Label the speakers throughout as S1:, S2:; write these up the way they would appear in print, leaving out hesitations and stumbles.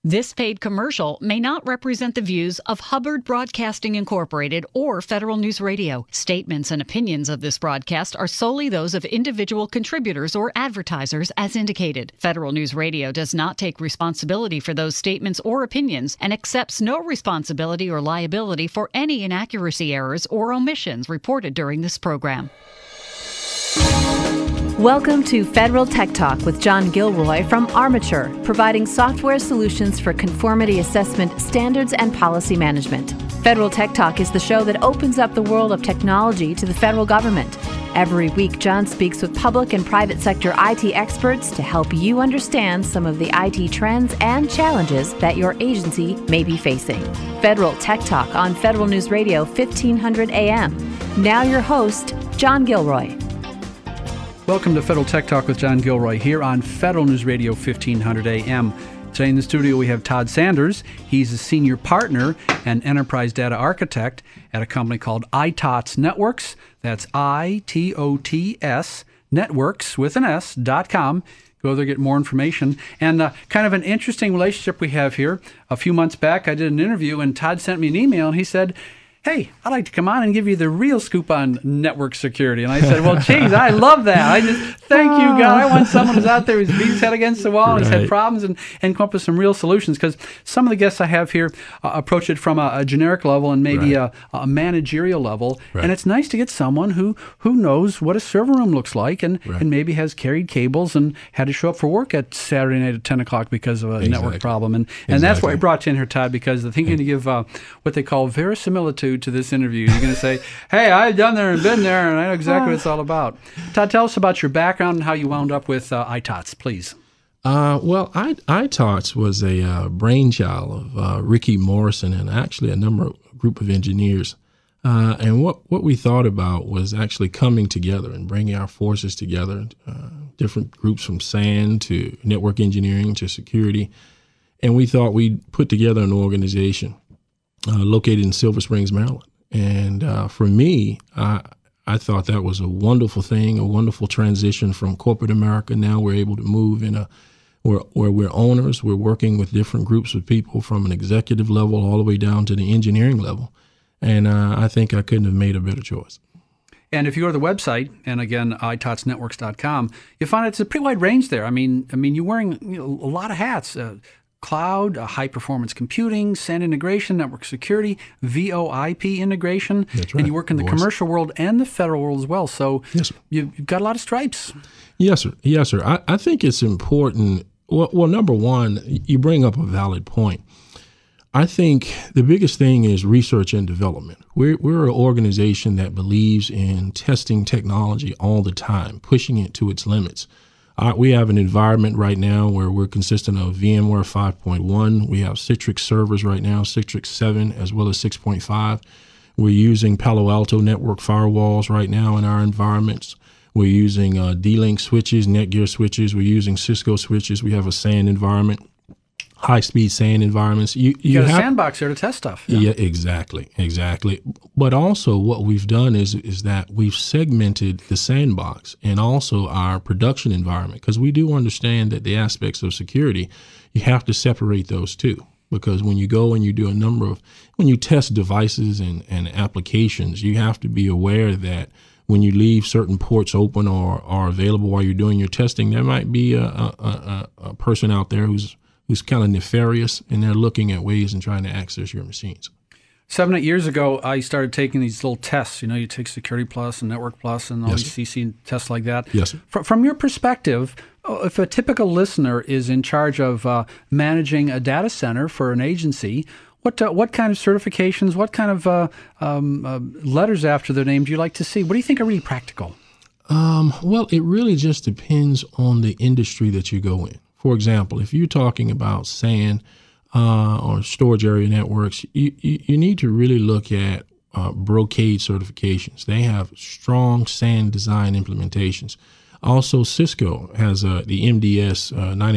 S1: This paid commercial may not represent the views of Hubbard Broadcasting Incorporated or Federal News Radio. Statements and opinions of this broadcast are solely those of individual contributors or advertisers as indicated. Federal News Radio does not take responsibility for those statements or opinions and accepts no responsibility or liability for any inaccuracy, errors, or omissions reported during this program.
S2: Welcome to Federal Tech Talk with John Gilroy from Armature, providing software solutions for conformity assessment, standards, and policy management. Federal Tech Talk is the show that opens up the world of technology to the federal government. Every week, John speaks with public and private sector IT experts to help you understand some of the IT trends and challenges that your agency may be facing. Federal Tech Talk on Federal News Radio 1500 AM. Now your host, John Gilroy.
S3: Welcome to Federal Tech Talk with John Gilroy here on Federal News Radio 1500 AM. Today in the studio we have Todd Sanders. He's a senior partner and enterprise data architect at a company called ITOTS Networks. That's ITOTS Networks with an S.com. Go there, get more information. And kind of an interesting relationship we have here. A few months back I did an interview and Todd sent me an email and he said, "Hey, I'd like to come on and give you the real scoop on network security." And I said, well, geez, I love that. I just, thank you, God. I want someone who's out there who's beat his head against the wall, and has had problems, and come up with some real solutions. Because some of the guests I have here approach it from a generic level and maybe a managerial level. And it's nice to get someone who knows what a server room looks like and maybe has carried cables and had to show up for work at Saturday night at 10 o'clock because of a network problem. And that's why I brought you in here, Todd, because I think you're going to give what they call verisimilitude to this interview. You're going to say, "Hey, I've done there and been there, and I know exactly what it's all about." Todd, tell us about your background and how you wound up with ITOTS, please.
S4: ITOTS was a brainchild of Ricky Morrison and actually a group of engineers. And what we thought about was actually coming together and bringing our forces together, different groups from SAN to network engineering to security. And we thought we'd put together an organization located in Silver Springs, Maryland. And for me, I thought that was a wonderful thing, a wonderful transition from corporate America. Now we're able to move in where we're owners. We're working with different groups of people from an executive level all the way down to the engineering level. And I think I couldn't have made a better choice.
S3: And if you go to the website, and again, itotsnetworks.com, you find it's a pretty wide range there. I mean, you're wearing a lot of hats. Cloud, high-performance computing, SAN integration, network security, VoIP integration.
S4: That's right.
S3: And you work in the commercial world and the federal world as well. So you've got a lot of stripes.
S4: Yes, sir. Yes, sir. I think it's important. Well, number one, you bring up a valid point. I think the biggest thing is research and development. We're an organization that believes in testing technology all the time, pushing it to its limits. We have an environment right now where we're consistent of VMware 5.1. We have Citrix servers right now, Citrix 7 as well as 6.5. We're using Palo Alto network firewalls right now in our environments. We're using D-Link switches, Netgear switches. We're using Cisco switches. We have a SAN environment, high-speed SAN environments. You
S3: got a sandbox there to test stuff.
S4: Yeah, exactly. But also what we've done is that we've segmented the sandbox and also our production environment, because we do understand that the aspects of security, you have to separate those two. Because when you go and you do when you test devices and applications, you have to be aware that when you leave certain ports open or are available while you're doing your testing, there might be a person out there who's kind of nefarious, and they're looking at ways and trying to access your machines.
S3: 7-8 years ago, I started taking these little tests. You take Security Plus and Network Plus and all these CC tests like that.
S4: Yes, sir.
S3: From your perspective, if a typical listener is in charge of managing a data center for an agency, what kind of certifications, what kind of letters after their name do you like to see? What do you think are really practical?
S4: Well, it really just depends on the industry that you go in. For example, if you're talking about SAN or storage area networks, you need to really look at Brocade certifications. They have strong SAN design implementations. Also, Cisco has the MDS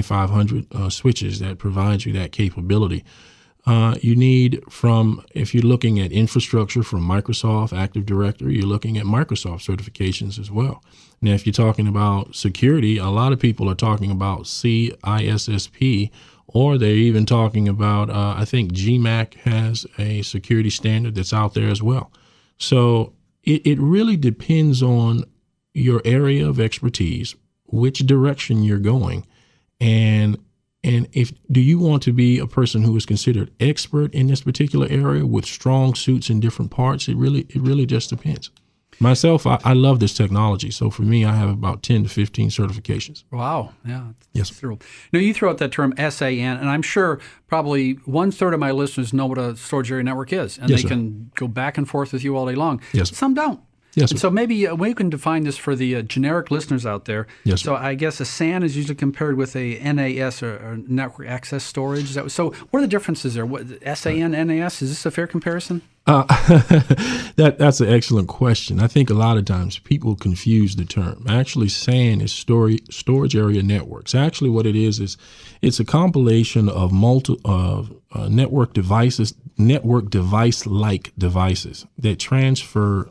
S4: 9500 switches that provide you that capability. You need if you're looking at infrastructure from Microsoft Active Directory, you're looking at Microsoft certifications as well. Now, if you're talking about security, a lot of people are talking about CISSP or they're even talking about, I think GMAC has a security standard that's out there as well. So it really depends on your area of expertise, which direction you're going, and if do you want to be a person who is considered expert in this particular area with strong suits in different parts? It really just depends. Myself, I love this technology. So for me, I have about 10 to 15 certifications.
S3: Wow. Yeah.
S4: Yes.
S3: Now, you throw out that term SAN, and I'm sure probably 1/3 of my listeners know what a storage area network is, and
S4: Yes,
S3: they
S4: sir.
S3: can go back and forth with you all day long.
S4: Yes, sir.
S3: Some don't.
S4: Yes,
S3: And
S4: sir.
S3: so maybe we can define this for the generic listeners out there.
S4: Yes,
S3: So I guess a SAN is usually compared with a NAS or network access storage. So what are the differences there? SAN, NAS, is this a fair comparison?
S4: That's an excellent question. I think a lot of times people confuse the term. Actually, SAN is storage area networks. Actually, what it is it's a compilation of network devices, network device-like devices that transfer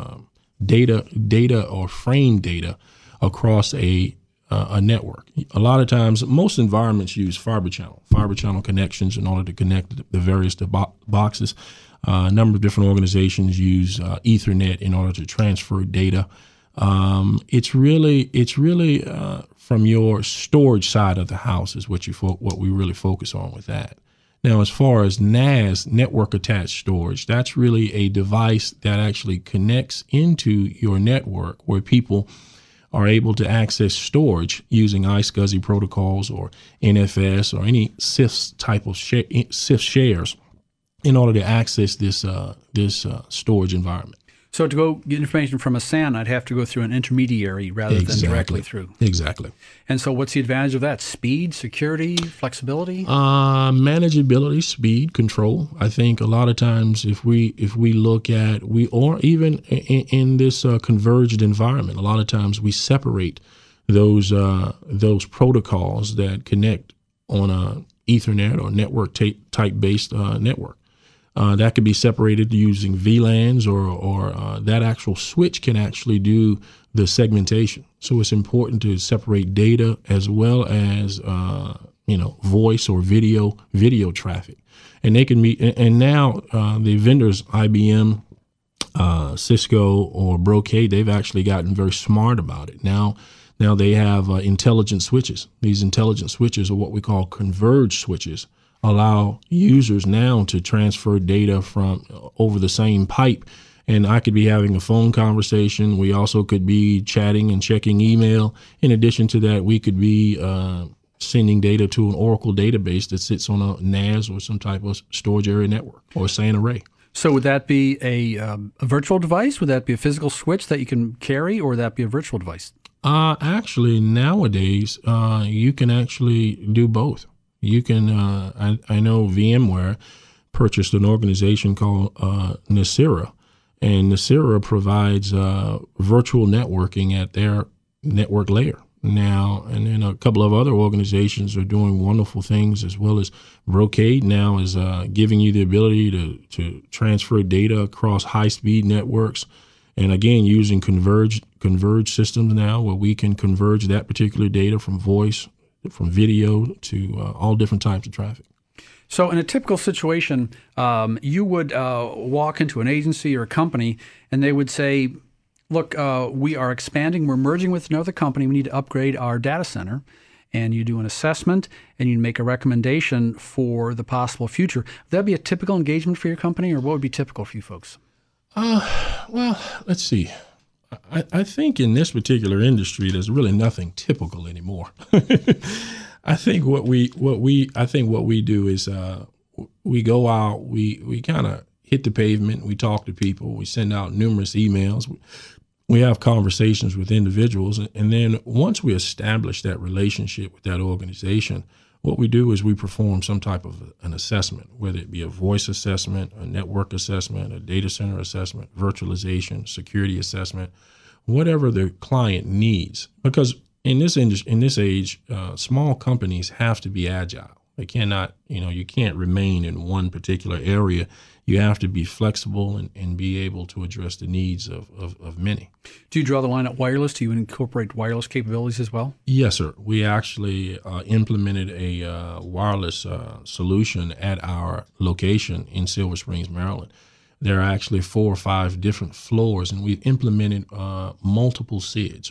S4: data or frame data across a network. A lot of times, most environments use fiber channel connections in order to connect the various boxes. A number of different organizations use Ethernet in order to transfer data. It's really from your storage side of the house is what we really focus on with that. Now, as far as NAS, network attached storage, that's really a device that actually connects into your network where people are able to access storage using iSCSI protocols or NFS or any CIFS type of CIFS shares in order to access this storage environment.
S3: So to go get information from a SAN, I'd have to go through an intermediary rather than directly through.
S4: Exactly.
S3: And so what's the advantage of that? Speed, security, flexibility?
S4: Manageability, speed, control. I think a lot of times if we look at or even in this converged environment, a lot of times we separate those protocols that connect on a Ethernet or network type based network. That could be separated using VLANs or that actual switch can actually do the segmentation. So it's important to separate data as well as voice or video traffic, and they can meet. And now the vendors, IBM, Cisco, or Brocade, they've actually gotten very smart about it. Now they have intelligent switches. These intelligent switches are what we call converged switches. Allow users now to transfer data from over the same pipe. And I could be having a phone conversation. We also could be chatting and checking email. In addition to that, we could be sending data to an Oracle database that sits on a NAS or some type of storage area network or SAN array.
S3: So would that be a virtual device? Would that be a physical switch that you can carry, or would that be a virtual device?
S4: Actually, nowadays, you can actually do both. You can, I know VMware purchased an organization called Nicira, and Nicira provides virtual networking at their network layer now. And then a couple of other organizations are doing wonderful things, as well as Brocade now is giving you the ability to transfer data across high-speed networks. And again, using converged systems now, where we can converge that particular data from voice, from video to all different types of traffic.
S3: So in a typical situation, you would walk into an agency or a company, and they would say, look, we are expanding, we're merging with another company, we need to upgrade our data center. And you do an assessment, and you make a recommendation for the possible future. Would that be a typical engagement for your company, or what would be typical for you folks?
S4: Well, let's see. I think in this particular industry, there's really nothing typical anymore. I think what we do is we go out, we kind of hit the pavement, we talk to people, we send out numerous emails, we have conversations with individuals, and then once we establish that relationship with that organization, what we do is we perform some type of an assessment, whether it be a voice assessment, a network assessment, a data center assessment, virtualization, security assessment, whatever the client needs. Because in this age, small companies have to be agile. They cannot, you can't remain in one particular area. You have to be flexible and be able to address the needs of many.
S3: Do you draw the line at wireless? Do you incorporate wireless capabilities as well?
S4: Yes, sir. We actually implemented a wireless solution at our location in Silver Springs, Maryland. There are actually 4 or 5 different floors, and we've implemented multiple SIDs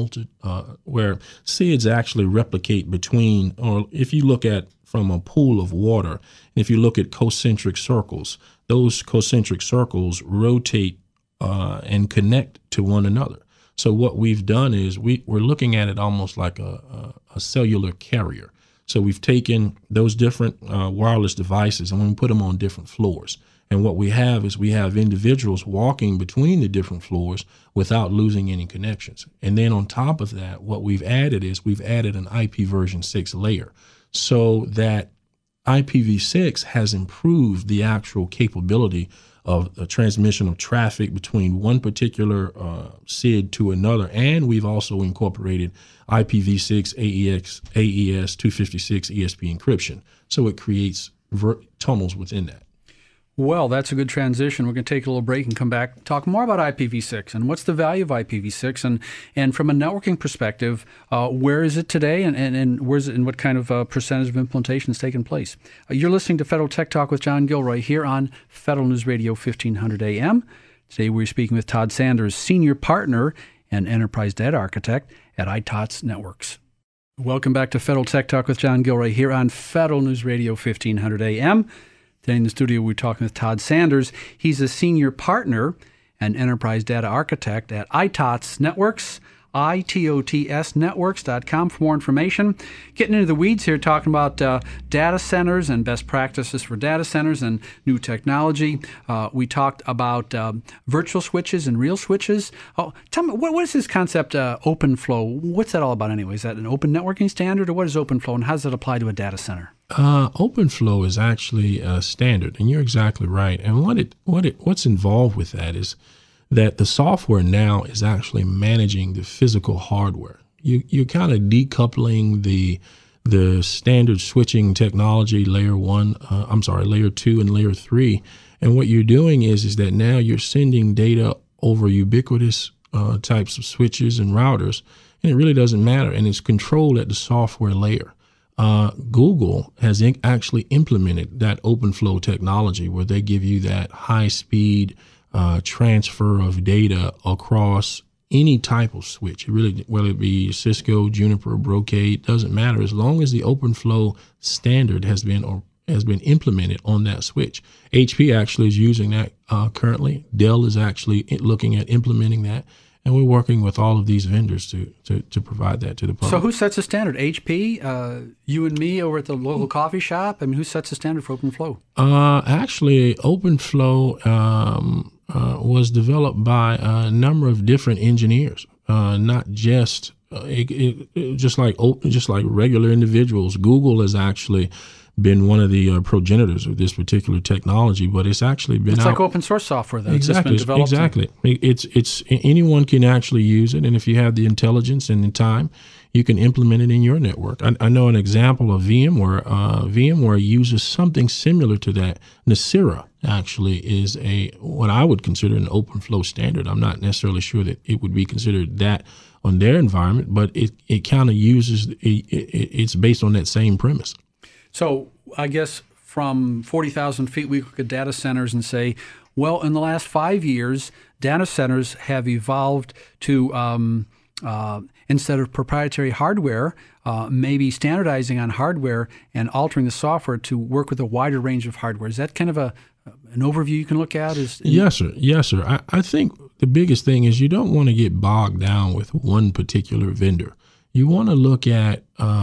S4: where SIDs actually replicate between, or if you look at from a pool of water, if you look at concentric circles, those concentric circles rotate and connect to one another. So what we've done is we're looking at it almost like a cellular carrier. So we've taken those different wireless devices and we put them on different floors. And what we have is we have individuals walking between the different floors without losing any connections. And then on top of that, what we've added is we've added an IPv6 layer so that IPv6 has improved the actual capability of the transmission of traffic between one particular SID to another. And we've also incorporated IPv6 AES 256 ESP encryption. So it creates tunnels within that.
S3: Well, that's a good transition. We're going to take a little break and come back, talk more about IPv6 and what's the value of IPv6 and from a networking perspective, where is it today and where's it, and what kind of percentage of implementation is taking place. You're listening to Federal Tech Talk with John Gilroy here on Federal News Radio 1500 AM. Today we're speaking with Todd Sanders, Senior Partner and Enterprise Data Architect at iTOTS Networks. Welcome back to Federal Tech Talk with John Gilroy here on Federal News Radio 1500 AM. Today in the studio, we're talking with Todd Sanders. He's a senior partner and enterprise data architect at iTOTS Networks, itotsnetworks.com for more information. Getting into the weeds here, talking about data centers and best practices for data centers and new technology. We talked about virtual switches and real switches. Oh, tell me, what is this concept, OpenFlow? What's that all about anyway? Is that an open networking standard, or what is OpenFlow, and how does it apply to a data center?
S4: OpenFlow is actually a standard, and you're exactly right. And what's involved with that is that the software now is actually managing the physical hardware. You're kind of decoupling the standard switching technology, layer 2 and layer 3. And what you're doing is that now you're sending data over ubiquitous types of switches and routers, and it really doesn't matter. And it's controlled at the software layer. Google has actually implemented that OpenFlow technology where they give you that high-speed transfer of data across any type of switch. Whether it be Cisco, Juniper, Brocade, doesn't matter as long as the OpenFlow standard has been implemented on that switch. HP actually is using that currently. Dell is actually looking at implementing that. And we're working with all of these vendors to provide that to the public.
S3: So who sets the standard? HP? You and me over at the local coffee shop? I mean, who sets the standard for OpenFlow?
S4: Actually, OpenFlow was developed by a number of different engineers, not just just like regular individuals. Google has actually been one of the progenitors of this particular technology, but it's actually been
S3: like open source software then.
S4: Exactly.
S3: It's been developed.
S4: Exactly. It's anyone can actually use it, and if you have the intelligence and the time, you can implement it in your network. I know an example of VMware. VMware uses something similar to that. Nicira actually is what I would consider an OpenFlow standard. I'm not necessarily sure that it would be considered that on their environment, but it kind of uses it's based on that same premise.
S3: So I guess from 40,000 feet, we look at data centers and say, well, in the last 5 years, data centers have evolved to, instead of proprietary hardware, maybe standardizing on hardware and altering the software to work with a wider range of hardware. Is that kind of an overview you can look at?
S4: Yes, sir. Yes, sir. I think the biggest thing is you don't want to get bogged down with one particular vendor. You want to look at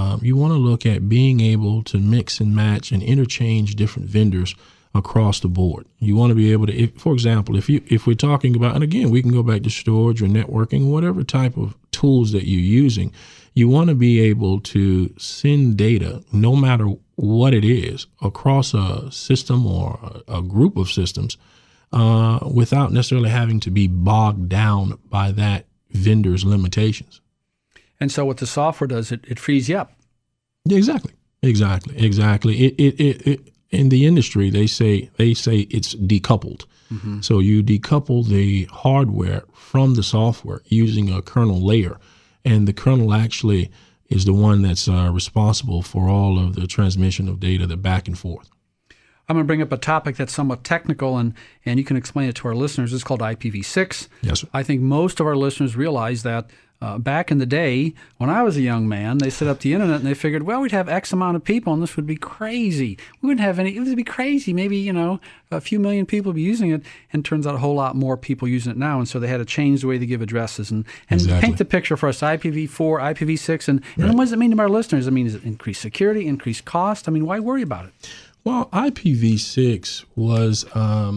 S4: being able to mix and match and interchange different vendors across the board. You want to be able to, for example, if we're talking about, and again, we can go back to storage or networking, whatever type of tools that you're using, you want to be able to send data, no matter what it is, across a system or a group of systems, without necessarily having to be bogged down by that vendor's limitations.
S3: And so what the software does, it frees you up.
S4: Yeah, exactly. Exactly. It in the industry they say it's decoupled. Mm-hmm. So you decouple the hardware from the software using a kernel layer, and the kernel actually is the one that's responsible for all of the transmission of data, the back and forth.
S3: I'm going to bring up a topic that's somewhat technical, and you can explain it to our listeners. It's called IPv6.
S4: Yes, sir.
S3: I think most of our listeners realize that back in the day, when I was a young man, they set up the internet and they figured, well, we'd have X amount of people, and this would be crazy. We wouldn't have any. It would be crazy. Maybe, a few million people would be using it, and it turns out a whole lot more people using it now. And so they had to change the way they give addresses and
S4: Exactly.
S3: paint the picture for us, IPv4, IPv6. And what does it mean to our listeners? I mean, does it increase security, increase cost? I mean, why worry about it?
S4: Well, IPv6 was,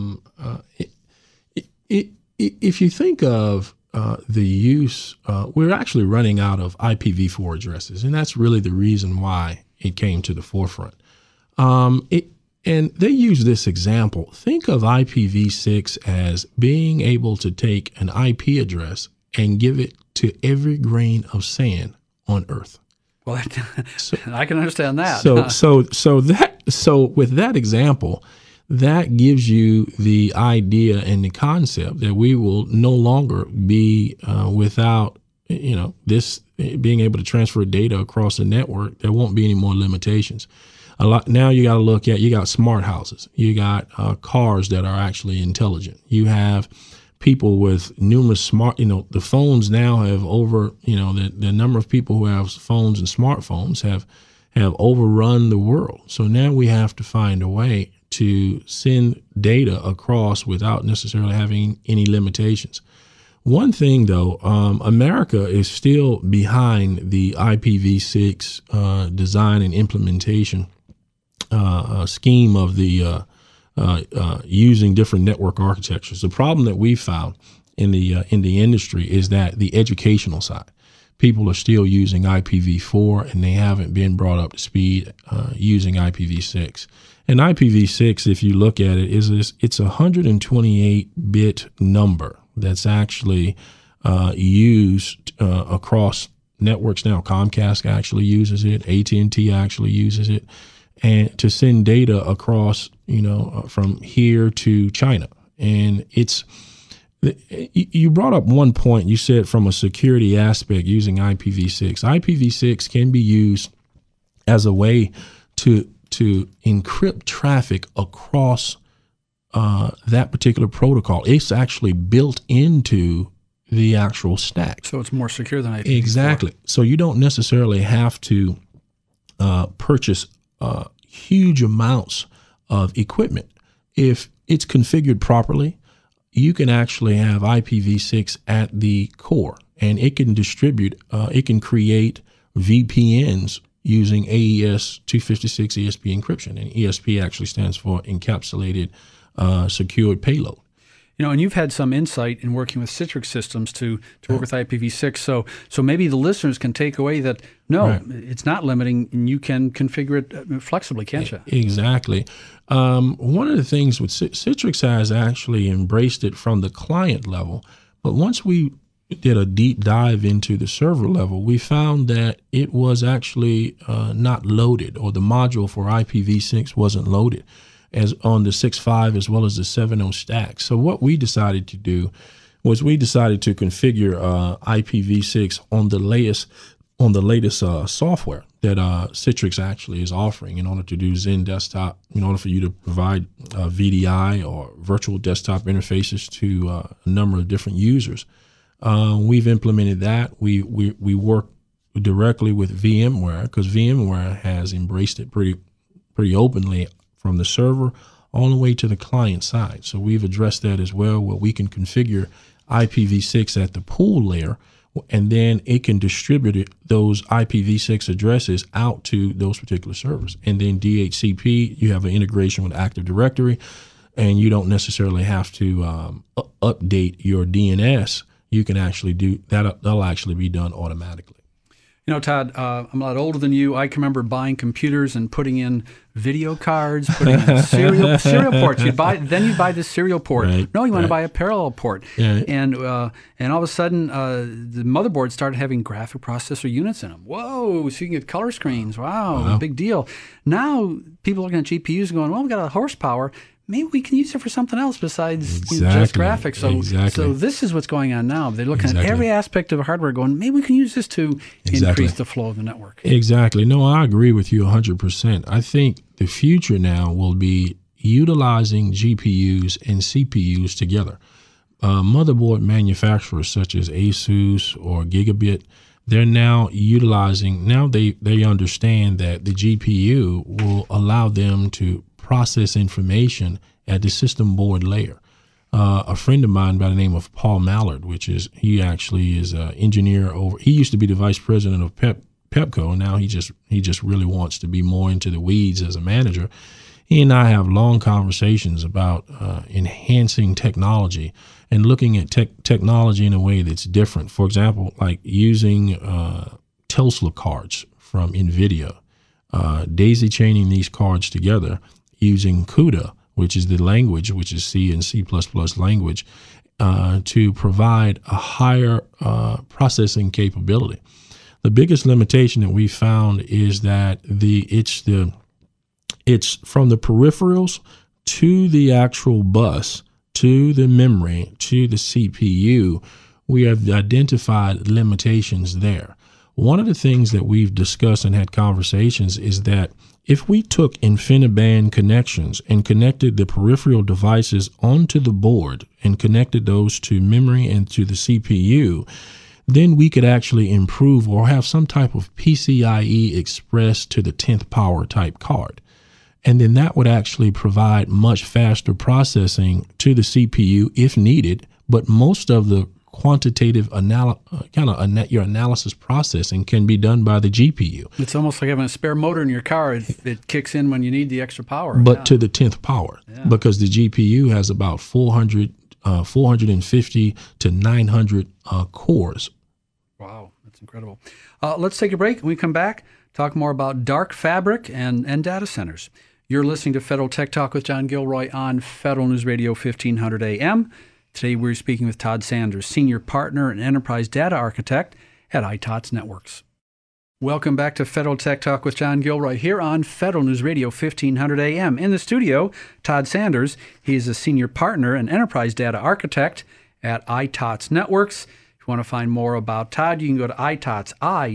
S4: if you think of the use, we're actually running out of IPv4 addresses, and that's really the reason why it came to the forefront. And they use this example. Think of IPv6 as being able to take an IP address and give it to every grain of sand on Earth.
S3: Well, I can understand that.
S4: So with that example, that gives you the idea and the concept that we will no longer be without, this being able to transfer data across the network. There won't be any more limitations. Now you got to look at, you got smart houses, you got cars that are actually intelligent. You have people with numerous smart, the phones now have over, the number of people who have phones and smartphones have overrun the world. So now we have to find a way to send data across without necessarily having any limitations. One thing, though, America is still behind the IPv6 design and implementation scheme of the using different network architectures. The problem that we found in the industry is that the educational side, people are still using IPv4 and they haven't been brought up to speed using IPv6. And IPv6, if you look at it, it's a 128-bit number that's actually used across networks now. Comcast actually uses it. AT&T actually uses it, and to send data across, from here to China. And you brought up one point. You said from a security aspect using IPv6. IPv6 can be used as a way to encrypt traffic across that particular protocol. It's actually built into the actual stack.
S3: So it's more secure than IPv4.
S4: Exactly. So you don't necessarily have to purchase huge amounts of equipment. If it's configured properly, you can actually have IPv6 at the core, and it can distribute, it can create VPNs using AES 256 ESP encryption. And ESP actually stands for Encapsulated Secured Payload.
S3: And you've had some insight in working with Citrix Systems to work with IPv6. So maybe the listeners can take away that, no, It's not limiting, and you can configure it flexibly, can't you?
S4: Exactly. One of the things with Citrix has actually embraced it from the client level, but once we did a deep dive into the server level, we found that it was actually not loaded, or the module for IPv6 wasn't loaded as on the 6.5 as well as the 7.0 stack. So what we decided to do was we decided to configure IPv6 on the latest software that Citrix actually is offering in order to do Zen Desktop, in order for you to provide VDI or virtual desktop interfaces to a number of different users. We've implemented that. We work directly with VMware because VMware has embraced it pretty openly from the server all the way to the client side. So we've addressed that as well, where we can configure IPv6 at the pool layer, and then it can distribute those IPv6 addresses out to those particular servers. And then DHCP, you have an integration with Active Directory, and you don't necessarily have to update your DNS. You can actually do that. That'll actually be done automatically.
S3: You know, Todd, I'm a lot older than you. I can remember buying computers and putting in video cards, putting in serial ports. You'd buy the serial port.
S4: Right,
S3: No, you want to buy a parallel port.
S4: Yeah.
S3: And all of a sudden, the motherboard started having graphic processor units in them. Whoa, so you can get color screens. Wow. Big deal. Now, people looking at GPUs going, well, we've got a horsepower. Maybe we can use it for something else besides just graphics. So this is what's going on now. They're looking at every aspect of hardware going, maybe we can use this to increase the flow of the network.
S4: Exactly. No, I agree with you 100%. I think the future now will be utilizing GPUs and CPUs together. Motherboard manufacturers such as Asus or Gigabit, they're now utilizing, they understand that the GPU will allow them to process information at the system board layer. A friend of mine by the name of Paul Mallard, he actually is an engineer he used to be the vice president of Pepco, and now he just really wants to be more into the weeds as a manager. He and I have long conversations about enhancing technology and looking at technology in a way that's different. For example, like using Tesla cards from NVIDIA, daisy chaining these cards together using CUDA, which is the language, which is C and C++ language, to provide a higher processing capability. The biggest limitation that we found is that it's from the peripherals to the actual bus, to the memory, to the CPU. We have identified limitations there. One of the things that we've discussed and had conversations is that if we took InfiniBand connections and connected the peripheral devices onto the board and connected those to memory and to the CPU, then we could actually improve or have some type of PCIe Express to the 10th power type card. And then that would actually provide much faster processing to the CPU if needed, but most of the quantitative your analysis processing can be done by the GPU.
S3: It's almost like having a spare motor in your car. It kicks in when you need the extra power.
S4: But to the 10th power, because the GPU has about 450 to 900 cores.
S3: Wow, that's incredible. Let's take a break. When we come back, talk more about dark fabric and data centers. You're listening to Federal Tech Talk with John Gilroy on Federal News Radio 1500 AM. Today we're speaking with Todd Sanders, Senior Partner and Enterprise Data Architect at iTOTS Networks. Welcome back to Federal Tech Talk with John Gilroy here on Federal News Radio 1500 AM. In the studio, Todd Sanders. He is a Senior Partner and Enterprise Data Architect at iTOTS Networks. If you want to find more about Todd, you can go to iTOTS,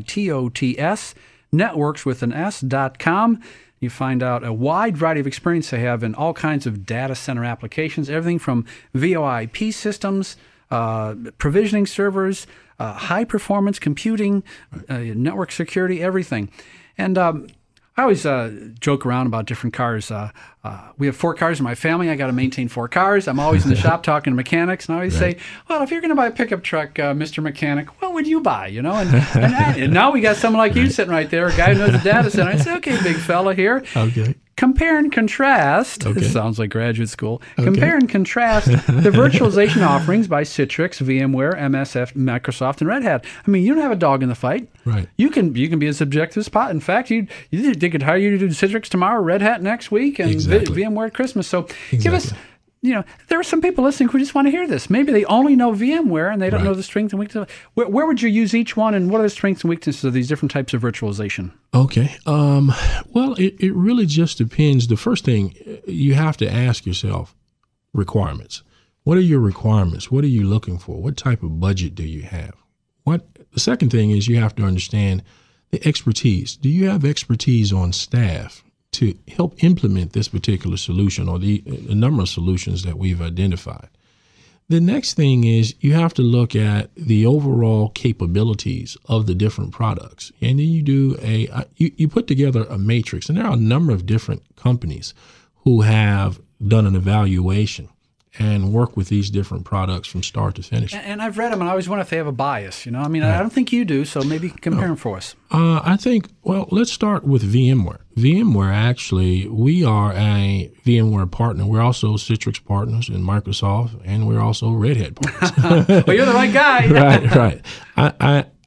S3: ITOTS, networks with an S.com. You find out a wide variety of experience they have in all kinds of data center applications, everything from VoIP systems, provisioning servers, high-performance computing, network security, everything. And I always joke around about different cars. We have 4 cars in my family. I got to maintain 4 cars. I'm always in the shop talking to mechanics, and I always say, well, if you're going to buy a pickup truck, Mr. Mechanic, what would you buy? You know, and now we got someone like you sitting right there, a guy who knows the data center. I say, okay, big fella here.
S4: Okay.
S3: Compare and contrast. Okay. This sounds like graduate school. Okay. Compare and contrast the virtualization offerings by Citrix, VMware, MSF, Microsoft, and Red Hat. I mean, you don't have a dog in the fight.
S4: Right.
S3: You can be a subjective spot. In fact, they could hire you to do Citrix tomorrow, Red Hat next week, and VMware at Christmas. So give us, there are some people listening who just want to hear this. Maybe they only know VMware and they don't know the strengths and weaknesses. Where would you use each one, and what are the strengths and weaknesses of these different types of virtualization?
S4: Okay. Well, it really just depends. The first thing, you have to ask yourself requirements. What are your requirements? What are you looking for? What type of budget do you have? The second thing is you have to understand the expertise. Do you have expertise on staff to help implement this particular solution or the number of solutions that we've identified? The next thing is you have to look at the overall capabilities of the different products. And then you do you put together a matrix. And there are a number of different companies who have done an evaluation and work with these different products from start to finish.
S3: And I've read them, and I always wonder if they have a bias. I mean, I don't think you do, so maybe you can compare them for us.
S4: I think, let's start with VMware. VMware, actually, we are a VMware partner. We're also Citrix partners in Microsoft, and we're also Red Hat partners.
S3: Well, you're the right guy.
S4: Right.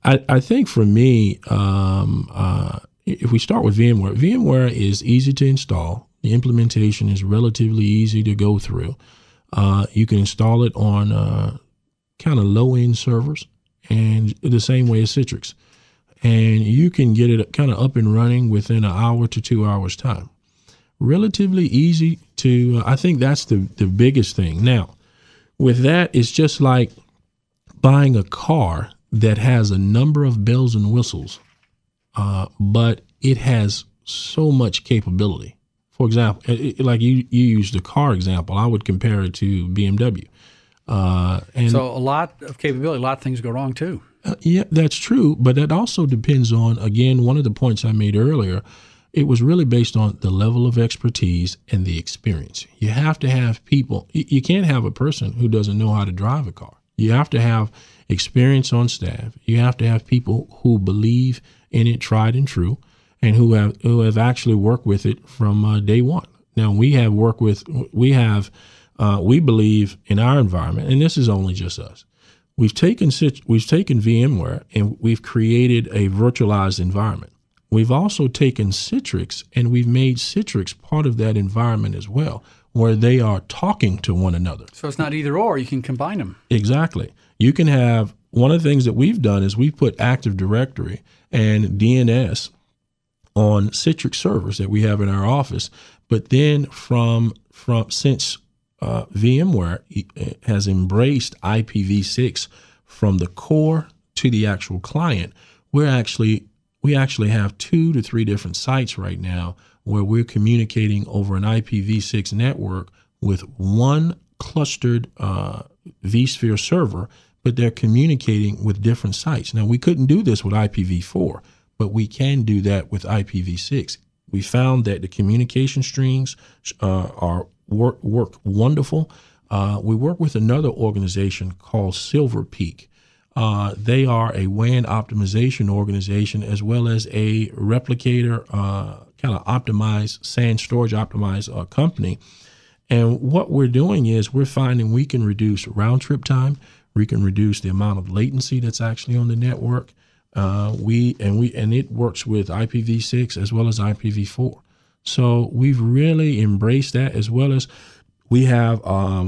S4: I think for me, if we start with VMware is easy to install. The implementation is relatively easy to go through. You can install it on kind of low-end servers, and the same way as Citrix. And you can get it kind of up and running within an hour to 2 hours time. Relatively easy to, I think that's the biggest thing. Now, with that, it's just like buying a car that has a number of bells and whistles, but it has so much capability. For example, like you used the car example, I would compare it to BMW. And
S3: so a lot of capability, a lot of things go wrong too.
S4: Yeah, that's true. But that also depends on, again, one of the points I made earlier, it was really based on the level of expertise and the experience. You have to have people. You can't have a person who doesn't know how to drive a car. You have to have experience on staff. You have to have people who believe in it, tried and true, and who have actually worked with it from day one. Now, we believe in our environment, and this is only just us. We've taken VMware and we've created a virtualized environment. We've also taken Citrix and we've made Citrix part of that environment as well, where they are talking to one another.
S3: So it's not either or, you can combine them.
S4: Exactly. You can have, one of the things that we've done is we've put Active Directory and DNS on Citrix servers that we have in our office, but then since VMware has embraced IPv6 from the core to the actual client, we actually have 2 to 3 different sites right now where we're communicating over an IPv6 network with one clustered vSphere server, but they're communicating with different sites. Now, we couldn't do this with IPv4, but we can do that with IPv6. We found that the communication strings work wonderful. We work with another organization called Silver Peak. They are a WAN optimization organization as well as a replicator, kind of optimized, SAN storage optimized company. And what we're doing is we're finding we can reduce round trip time. We can reduce the amount of latency that's actually on the network. And it works with IPv6 as well as IPv4. So we've really embraced that, as well as we have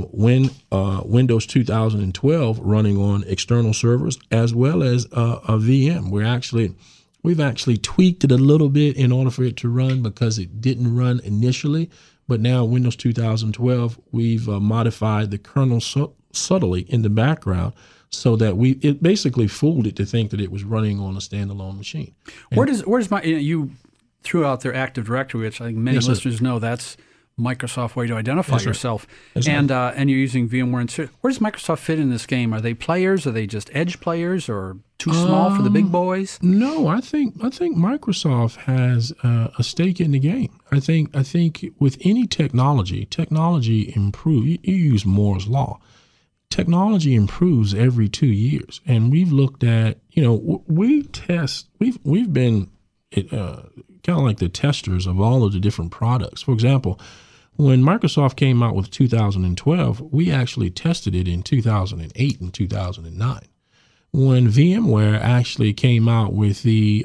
S4: Windows 2012 running on external servers as well as a VM. We've actually tweaked it a little bit in order for it to run because it didn't run initially. But now Windows 2012, we've modified the kernel subtly in the background so that it basically fooled it to think that it was running on a standalone machine. And
S3: where's my, you threw out their Active Directory, which I think many listeners know that's Microsoft way to identify yourself. And you're using VMware. And where does Microsoft fit in this game? Are they players? Are they just edge players, or too small for the big boys?
S4: No, I think Microsoft has a stake in the game. I think with any technology improves. You use Moore's law. Technology improves every 2 years, and we've looked at. We've been kind of like the testers of all of the different products. For example, when Microsoft came out with 2012, we actually tested it in 2008 and 2009. When VMware actually came out with the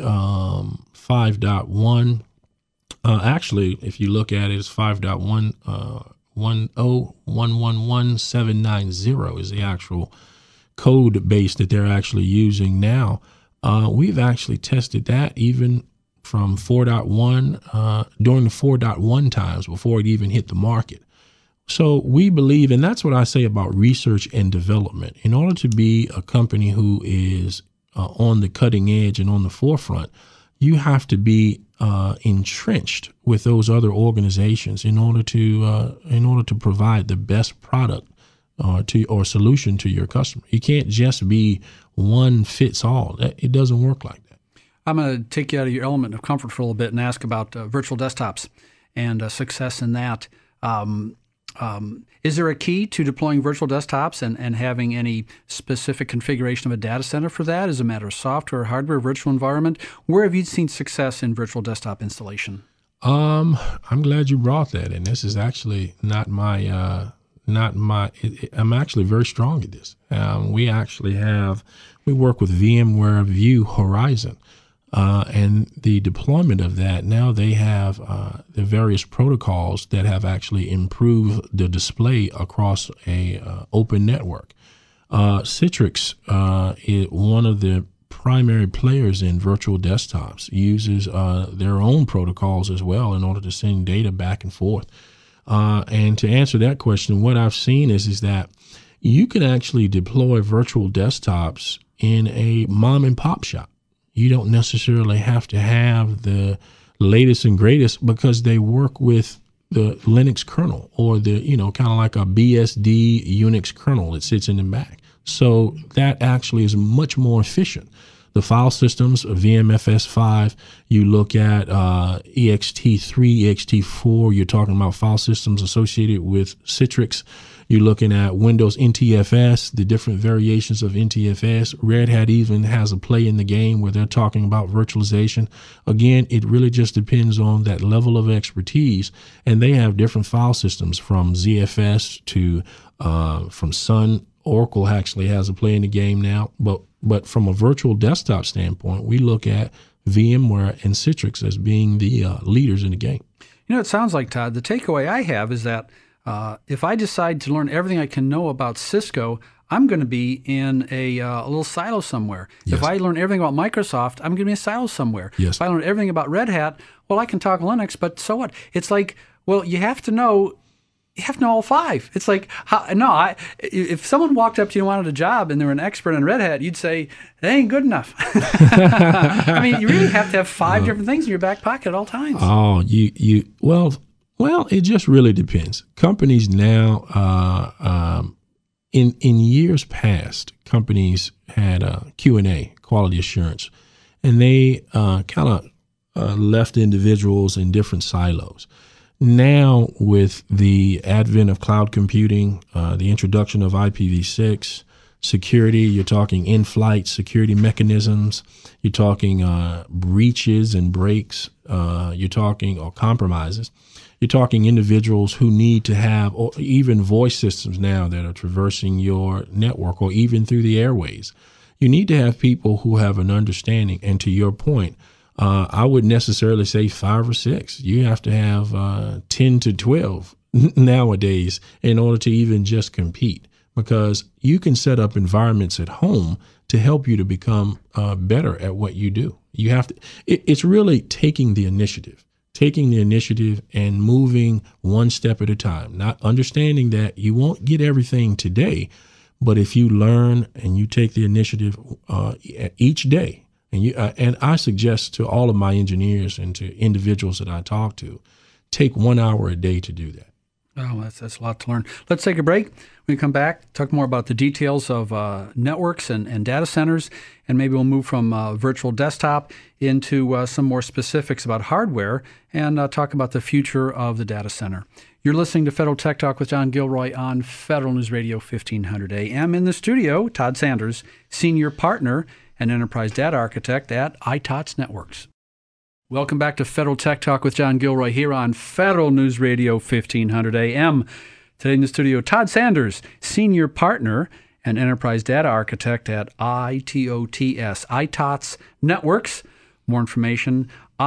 S4: 5.1, actually, if you look at it, it's 5.1, 1.0.111.790 is the actual code base that they're actually using now. We've actually tested that even from 4.1 during the 4.1 times before it even hit the market. So we believe, and that's what I say about research and development. In order to be a company who is on the cutting edge and on the forefront, you have to be entrenched with those other organizations in order to provide the best product or solution to your customer. You can't just be one fits all. It doesn't work like that.
S3: I'm going to take you out of your element of comfort for a little bit and ask about virtual desktops and success in that. Is there a key to deploying virtual desktops and having any specific configuration of a data center for that? As a matter of software, hardware, virtual environment? Where have you seen success in virtual desktop installation?
S4: I'm glad you brought that, and this is actually not my not my. I'm actually very strong at this. We work with VMware View Horizon, and the deployment of that. Now they have the various protocols that have actually improved the display across a open network. Citrix is one of the primary players in virtual desktops, uses their own protocols as well in order to send data back and forth. And to answer that question, what I've seen is that you can actually deploy virtual desktops in a mom and pop shop. You don't necessarily have to have the latest and greatest because they work with the Linux kernel or the, kind of like a BSD Unix kernel that sits in the back. So that actually is much more efficient. The file systems, VMFS5, you look at EXT3, EXT4, you're talking about file systems associated with Citrix. You're looking at Windows NTFS, the different variations of NTFS. Red Hat even has a play in the game where they're talking about virtualization. Again, it really just depends on that level of expertise. And they have different file systems from ZFS to from Sun. Oracle actually has a play in the game now. But from a virtual desktop standpoint, we look at VMware and Citrix as being the leaders in the game.
S3: It sounds like, Todd, the takeaway I have is that if I decide to learn everything I can know about Cisco, I'm going to be in a little silo somewhere. Yes. If I learn everything about Microsoft, I'm going to be in a silo somewhere.
S4: Yes.
S3: If I learn everything about Red Hat, well, I can talk Linux, but so what? It's like, well, you have to know all five. It's like, if someone walked up to you and wanted a job and they were an expert on Red Hat, you'd say, that ain't good enough. I mean, you really have to have five different things in your back pocket at all times.
S4: Oh, well, it just really depends. Companies now, in years past, companies had Q&A, quality assurance, and they kind of left individuals in different silos. Now, with the advent of cloud computing, the introduction of IPv6, security, you're talking in-flight security mechanisms, you're talking breaches and breaks, you're talking or compromises. You're talking individuals who need to have, or even voice systems now that are traversing your network or even through the airways. You need to have people who have an understanding. And to your point, I wouldn't necessarily say 5 or 6. You have to have 10 to 12 nowadays in order to even just compete, because you can set up environments at home to help you to become better at what you do. You have to. It's really taking the initiative and moving one step at a time, not understanding that you won't get everything today, but if you learn and you take the initiative each day. And I suggest to all of my engineers and to individuals that I talk to, take 1 hour a day to do that.
S3: Oh, that's a lot to learn. Let's take a break. When we come back, talk more about the details of networks and data centers, and maybe we'll move from virtual desktop into some more specifics about hardware and talk about the future of the data center. You're listening to Federal Tech Talk with John Gilroy on Federal News Radio 1500 AM. In the studio, Todd Sanders, Senior Partner and Enterprise Data Architect at iTOTS Networks. Welcome back to Federal Tech Talk with John Gilroy here on Federal News Radio 1500 AM. Today in the studio, Todd Sanders, Senior Partner and Enterprise Data Architect at iTOTS Networks. More information,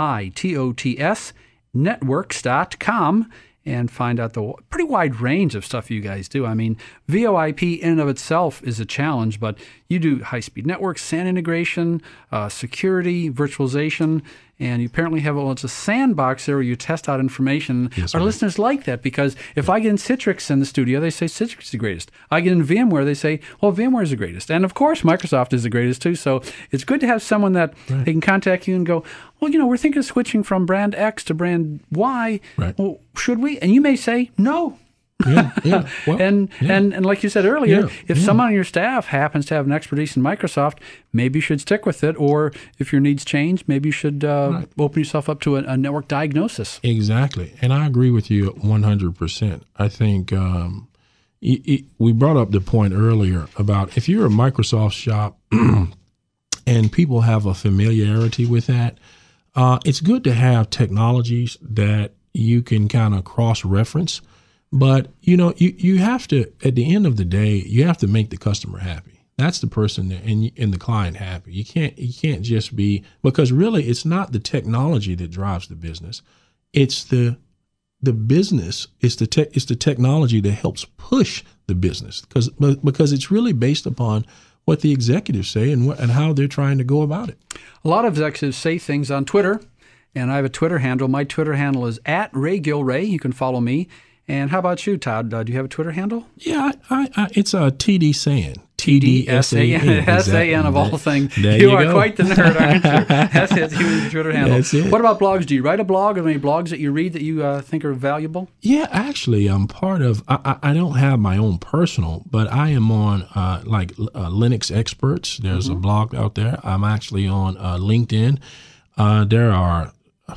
S3: itotsnetworks.com. And find out the pretty wide range of stuff you guys do. I mean, VoIP in and of itself is a challenge, but you do high-speed networks, SAN integration, security, virtualization, and you apparently have it's a sandbox there where you test out information.
S4: Yes,
S3: our listeners like that because if I get in Citrix in the studio, they say Citrix is the greatest. I get in VMware, they say, well, VMware is the greatest. And of course, Microsoft is the greatest too. So it's good to have someone that they can contact you and go, well, we're thinking of switching from brand X to brand Y.
S4: Right.
S3: Well, should we? And you may say, no.
S4: Yeah. Well,
S3: and like you said earlier, if someone on your staff happens to have an expertise in Microsoft, maybe you should stick with it. Or if your needs change, maybe you should open yourself up to a network diagnosis.
S4: Exactly. And I agree with you 100%. I think we brought up the point earlier about if you're a Microsoft shop and people have a familiarity with that, it's good to have technologies that you can kind of cross-reference. But, you have to, at the end of the day, you have to make the customer happy. That's the person and the client happy. You can't just be, because really it's not the technology that drives the business. It's the business. It's the technology that helps push the business because it's really based upon what the executives say and how they're trying to go about it.
S3: A lot of executives say things on Twitter, and I have a Twitter handle. My Twitter handle is @RayGilRay. You can follow me. And how about you, Todd? Do you have a Twitter handle?
S4: Yeah, it's a TD San. TDSAN.
S3: SAN of all things.
S4: You
S3: are
S4: go.
S3: Quite the nerd, aren't you? That's your Twitter handle.
S4: That's it.
S3: What about blogs? Do you write a blog? Are there any blogs that you read that you think are valuable?
S4: Yeah, actually, I'm part of. I don't have my own personal, but I am on Linux Experts. There's a blog out there. I'm actually on LinkedIn. There are,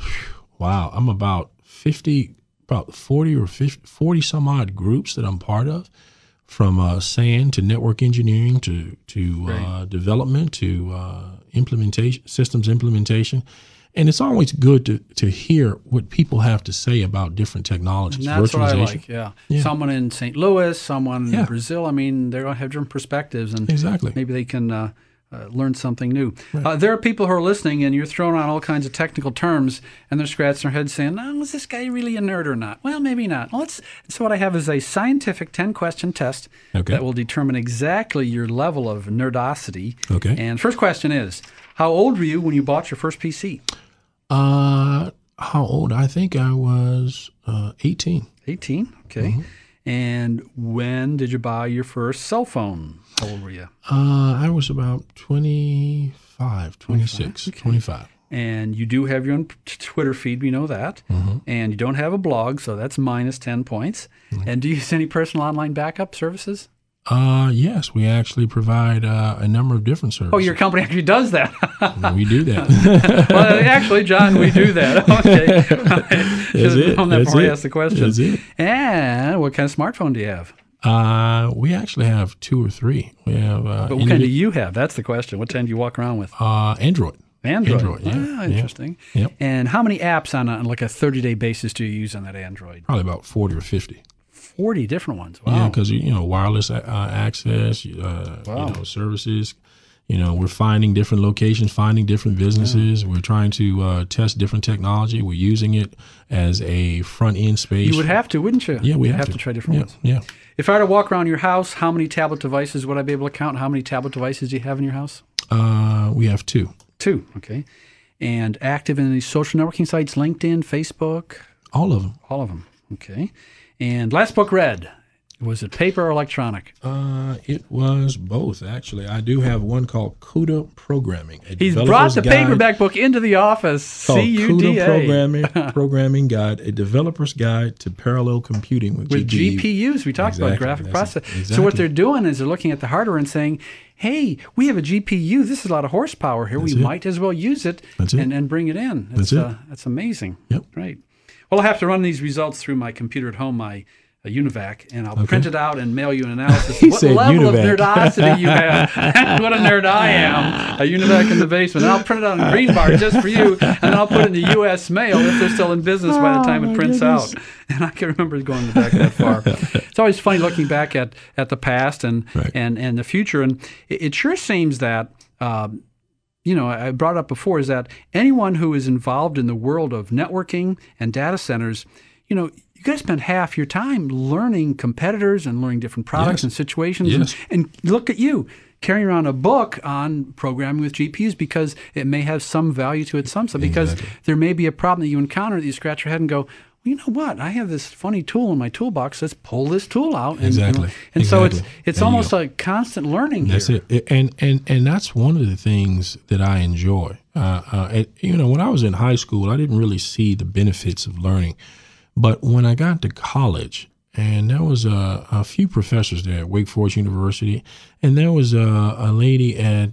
S4: I'm about 40 or 40 some odd groups that I'm part of, from SAN to network engineering to development to implementation, systems implementation. And it's always good to hear what people have to say about different technologies.
S3: And that's what I like,
S4: yeah.
S3: Someone in St. Louis, someone in Brazil. I mean, they're going to have different perspectives, and maybe they can learn something new.
S4: Right.
S3: There are people who are listening, and you're throwing on all kinds of technical terms, and they're scratching their heads saying, "No, is this guy really a nerd or not?" Well, maybe not. So what I have is a scientific 10-question test that will determine exactly your level of nerdosity.
S4: Okay.
S3: And first question is, how old were you when you bought your first PC?
S4: How old? I think I was 18.
S3: 18, okay. Mm-hmm. And when did you buy your first cell phone? How old were you?
S4: I was about 25, 26, okay. 25.
S3: And you do have your own Twitter feed, we know that. Mm-hmm. And you don't have a blog, so that's minus 10 points. Mm-hmm. And do you use any personal online backup services?
S4: Yes, we actually provide a number of different services.
S3: Oh, your company actually does that.
S4: We do that.
S3: Well, actually, John, we do that. Okay.
S4: That's it.
S3: Known that before I asked the question.
S4: That's it.
S3: And what kind of smartphone do you have?
S4: We actually have 2 or 3. We have.
S3: But what kind do you have? That's the question. What kind do you walk around with?
S4: Android.
S3: Android,
S4: yeah.
S3: Interesting.
S4: Yep.
S3: And how many apps on like a 30-day basis do you use on that Android?
S4: Probably about 40 or 50.
S3: 40 different ones. Wow.
S4: Yeah, because wireless access, services. We're finding different locations, finding different businesses. Yeah. We're trying to test different technology. We're using it as a front end space.
S3: You would have to, wouldn't you?
S4: Yeah, we
S3: have to try different ones.
S4: Yeah.
S3: If I were to walk around your house, how many tablet devices would I be able to count? How many tablet devices do you have in your house?
S4: We have 2.
S3: 2, okay. And active in any social networking sites, LinkedIn, Facebook?
S4: All of them.
S3: All of them, okay. And last book read, was it paper or electronic?
S4: It was both, actually. I do have one called CUDA Programming.
S3: He's brought the paperback book into the office.
S4: Called
S3: CUDA.
S4: CUDA Programming Guide, a developer's guide to parallel computing with
S3: GPUs. We talked about graphic processing.
S4: Exactly.
S3: So what they're doing is they're looking at the hardware and saying, hey, we have a GPU. This is a lot of horsepower here. We might as well use it and bring it in. That's amazing.
S4: Yep.
S3: Right. Well, I'll have to run these results through my computer at home, my UNIVAC, and I'll print it out and mail you an analysis of what level of nerdosity you have. What a nerd I am. A UNIVAC in the basement. And I'll print it out in green bar just for you, and then I'll put it in the U.S. mail if they're still in business by the time it prints out. And I can remember going back that far. It's always funny looking back at the past and the future. And it sure seems that I brought up before, is that anyone who is involved in the world of networking and data centers, you guys spend half your time learning competitors and learning different products and situations.
S4: Yes.
S3: And look at you carrying around a book on programming with GPUs because it may have some value to it because there may be a problem that you encounter that you scratch your head and go, well, you know what? I have this funny tool in my toolbox. Let's pull this tool out. And so it's almost like constant learning here.
S4: That's it. And that's one of the things that I enjoy. When I was in high school, I didn't really see the benefits of learning. But when I got to college, and there was a few professors there at Wake Forest University, and there was a lady at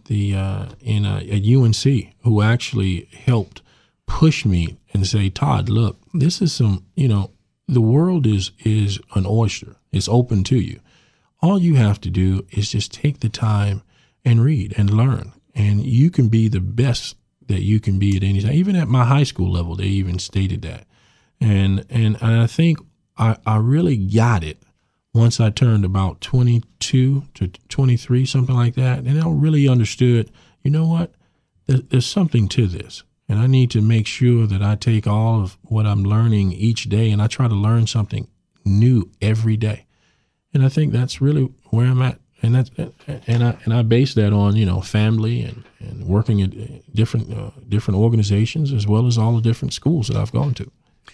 S4: UNC who actually helped push me and say, Todd, look, this is the world is an oyster. It's open to you. All you have to do is just take the time and read and learn, and you can be the best that you can be at any time. Even at my high school level, they even stated that. And I think I really got it once I turned about 22 to 23, something like that. And I really understood, you know what, there's something to this. And I need to make sure that I take all of what I'm learning each day and I try to learn something new every day. And I think that's really where I'm at. And I base that on, family and working at different organizations as well as all the different schools that I've gone to.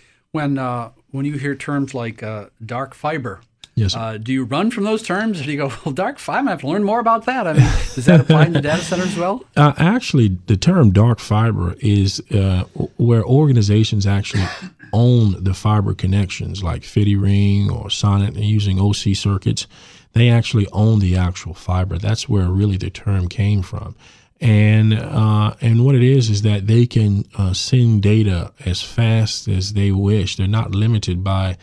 S3: When you hear terms like dark fiber,
S4: yes,
S3: do you run from those terms? Or do you go, well, dark fiber, I'm going to have to learn more about that? I mean, does that apply in the data center as well?
S4: Actually, the term dark fiber is where organizations actually own the fiber connections like FittyRing or Sonnet and using OC circuits. They actually own the actual fiber. That's where really the term came from. And what it is that they can send data as fast as they wish. They're not limited by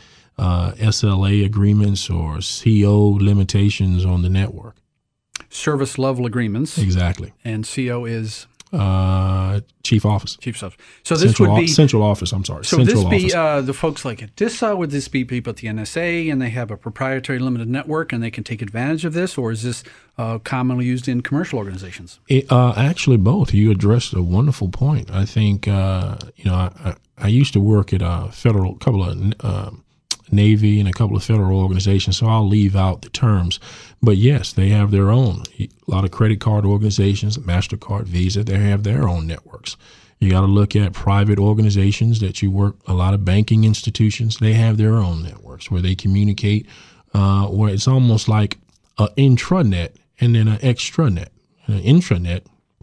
S4: SLA agreements or CO limitations on the network.
S3: Service level agreements.
S4: Exactly.
S3: And CO is?
S4: Chief office.
S3: Chief office. So this would be
S4: central office. I'm sorry.
S3: So
S4: central
S3: would this be
S4: office.
S3: The folks like at DISA? Would this be people at the NSA and they have a proprietary limited network and they can take advantage of this, or is this commonly used in commercial organizations?
S4: Actually, both. You addressed a wonderful point. I think I used to work at a couple of Navy and a couple of federal organizations, so I'll leave out the terms. But yes, they have their own. A lot of credit card organizations, MasterCard, Visa, they have their own networks. You got to look at private organizations that you work, a lot of banking institutions, they have their own networks where they communicate, where it's almost like an intranet and then an extranet. An intranet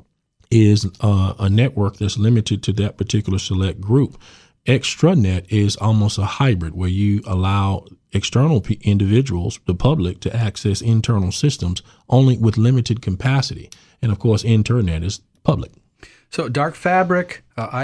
S4: is a network that's limited to that particular select group. Extranet is almost a hybrid where you allow external individuals, the public, to access internal systems only with limited capacity. And of course, internet is public.
S3: So dark fabric,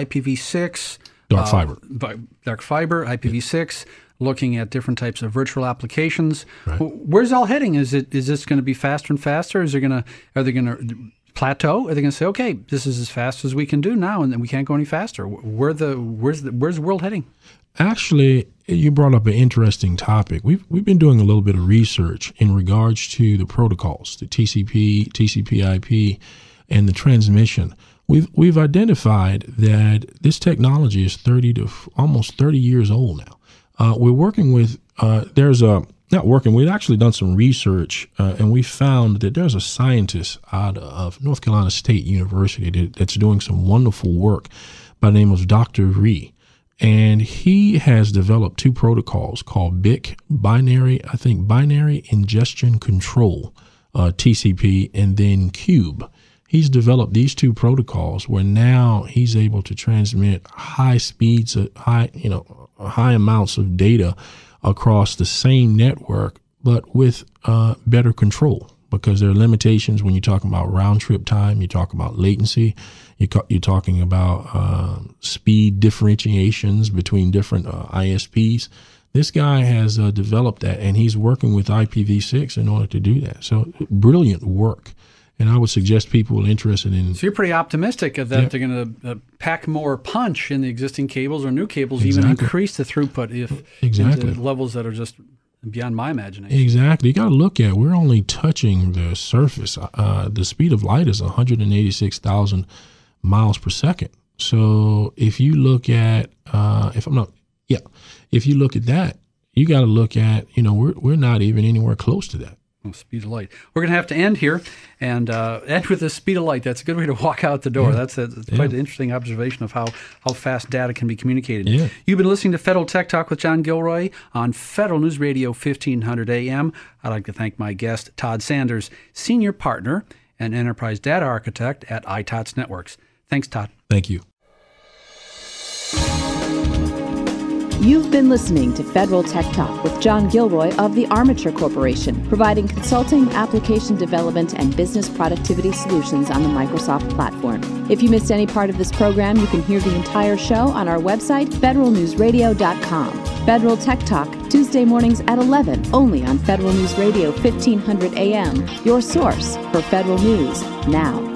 S3: IPv6.
S4: Dark fiber.
S3: Dark fiber, IPv6, looking at different types of virtual applications.
S4: Right.
S3: Where's it all heading? Is this going to be faster and faster? Are they going to plateau? Are they going to say, okay, this is as fast as we can do now, and then we can't go any faster? Where's the world heading?
S4: Actually, you brought up an interesting topic. We've been doing a little bit of research in regards to the protocols, the TCP, TCP/IP, and the transmission. We've identified that this technology is almost 30 years old now. We're working with we've actually done some research, and we found that there's a scientist out of North Carolina State University that's doing some wonderful work by the name of Dr. Ree. And he has developed two protocols called BIC, Binary Ingestion Control, TCP, and then CUBE. He's developed these two protocols where now he's able to transmit high speeds, high amounts of data across the same network, but with better control, because there are limitations when you're talking about round trip time, you talk about latency, you're talking about speed differentiations between different ISPs. This guy has developed that, and he's working with IPv6 in order to do that. So brilliant work. And I would suggest people interested in.
S3: So you're pretty optimistic that they're going to pack more punch in the existing cables or new cables, even increase the throughput into levels that are just beyond my imagination.
S4: Exactly. You got to look at, we're only touching the surface. The speed of light is 186,000 miles per second. So if you look at, if you look at that, you got to look at, we're not even anywhere close to that.
S3: Speed of light. We're going to have to end here and end with the speed of light. That's a good way to walk out the door. Yeah. That's quite an interesting observation of how fast data can be communicated.
S4: Yeah.
S3: You've been listening to Federal Tech Talk with John Gilroy on Federal News Radio 1500 AM. I'd like to thank my guest, Todd Sanders, Senior Partner and Enterprise Data Architect at iTots Networks. Thanks, Todd.
S4: Thank you.
S2: You've been listening to Federal Tech Talk with John Gilroy of the Armature Corporation, providing consulting, application development, and business productivity solutions on the Microsoft platform. If you missed any part of this program, you can hear the entire show on our website, federalnewsradio.com. Federal Tech Talk, Tuesday mornings at 11, only on Federal News Radio 1500 AM, your source for federal news now.